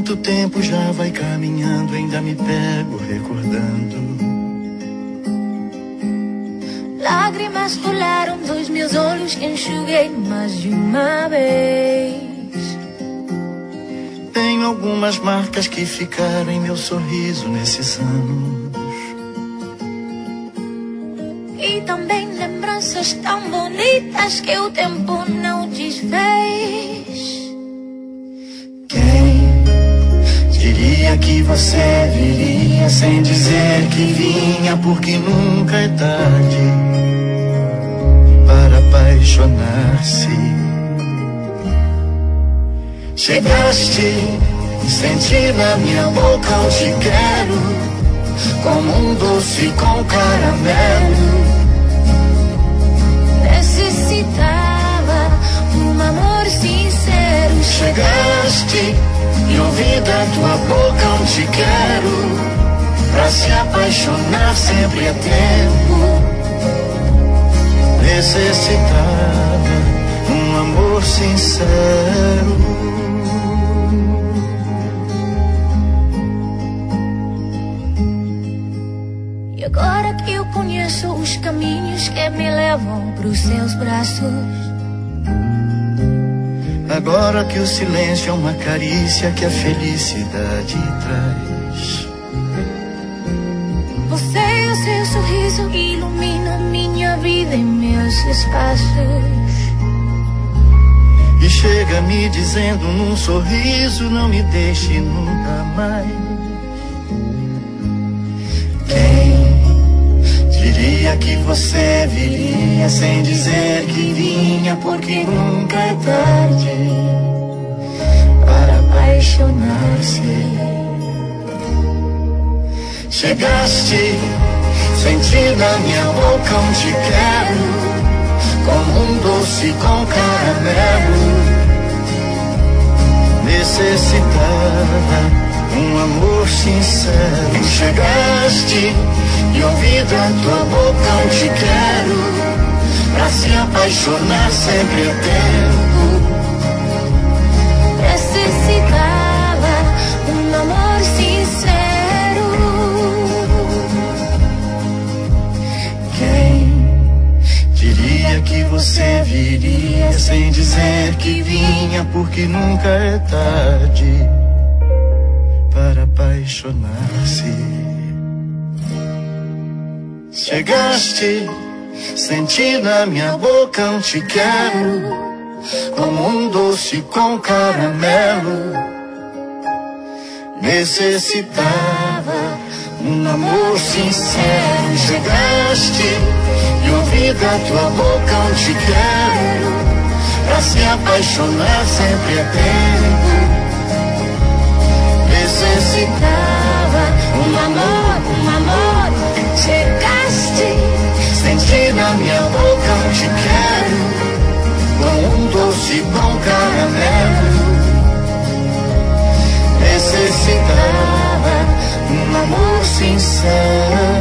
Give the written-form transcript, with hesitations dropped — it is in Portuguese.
Enquanto o tempo já vai caminhando, ainda me pego recordando. Lágrimas rolaram dos meus olhos que enxuguei mais de uma vez. Tenho algumas marcas que ficaram em meu sorriso nesses anos. E também lembranças tão bonitas que o tempo não desfez. Quem diria que você viria sem dizer que vinha, porque nunca é tarde para apaixonar-se. Chegaste, senti na minha boca o te quero, como um doce com caramelo. Necessitava um amor sincero. Chegaste e ouvi da tua boca um te quero, pra se apaixonar sempre é tempo. Necessitava um amor sincero. E agora que eu conheço os caminhos que me levam pros seus braços, agora que o silêncio é uma carícia que a felicidade traz, você e o seu sorriso iluminam minha vida e meus espaços. e chega me dizendo num sorriso: não me deixe nunca mais. Diria que você viria sem dizer que vinha, porque nunca é tarde para apaixonar-se. Chegaste, senti na minha boca um te quero, como um doce com caramelo. Necessitava um amor sincero. Chegaste e ouvi da tua boca um te quero, pra se apaixonar sempre é tempo. Necessitava um amor sincero. Quem diria que você viria sem dizer que vinha, porque nunca é tarde para apaixonar-se. Chegaste, senti na minha boca um te quero, como um doce com caramelo. Necessitava um amor sincero. Chegaste e ouvi da tua boca um te quero, pra se apaixonar sempre é tempo. Necessitava um amor. Chegaste, senti na minha boca um te quero, com um doce com caramelo. Necessitava um amor sincero.